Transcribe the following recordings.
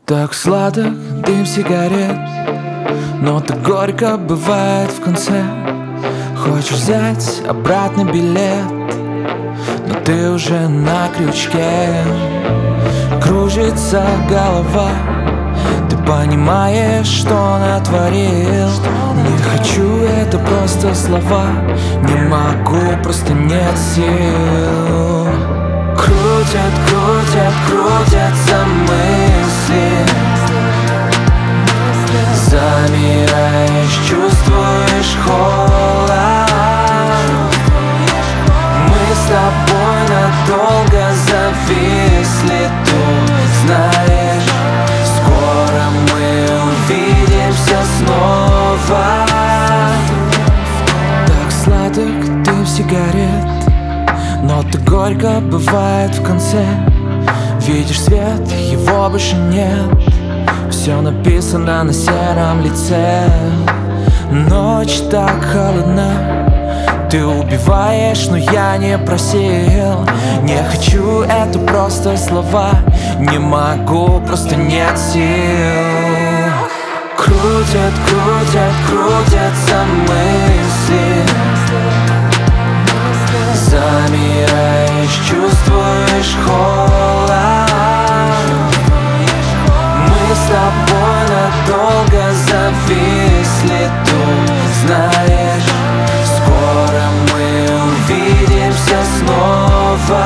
Так сладок дым сигарет, но так горько бывает в конце. Хочешь взять обратный билет, но ты уже на крючке. Кружится голова, ты понимаешь, что натворил. Не хочу, это просто слова, не могу, просто нет сил. Крутят, крутят, крутятся мысли. Замираешь, чувствуешь холод. Мы с тобой надолго зависли тут, знаешь. Скоро мы увидимся снова. Так сладок дым сигарет, но так горько бывает в конце. Видишь свет, его больше нет. Все написано на сером лице. Ночь так холодна, ты убиваешь, но я не просил. Не хочу, это просто слова, не могу, просто нет сил. Крутят, крутят, крутятся мысли. Замираешь, чувствуешь холод. Мы с тобой надолго зависли тут, знаешь. Скоро мы увидимся снова.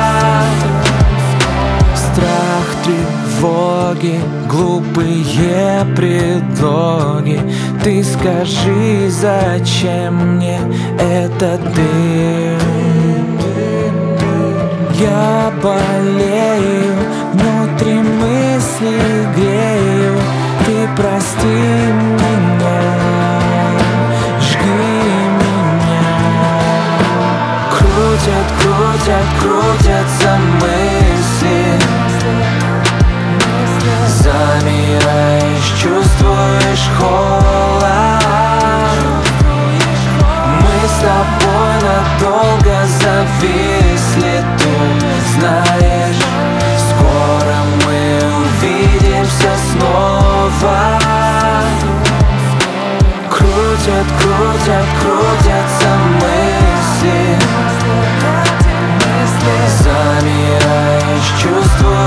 Страх, тревоги, глупые предлоги. Ты скажи, зачем мне этот дым? Я болею, внутри мысли грею. Ты прости меня, жги меня. Крутят, крутят, крутятся мысли. Замираешь, чувствуешь холод. Мы с тобой надолго зависли тут, знаешь. Скоро мы увидимся снова. Крутят, крутят, крутятся мысли. Замираешь, чувствуешь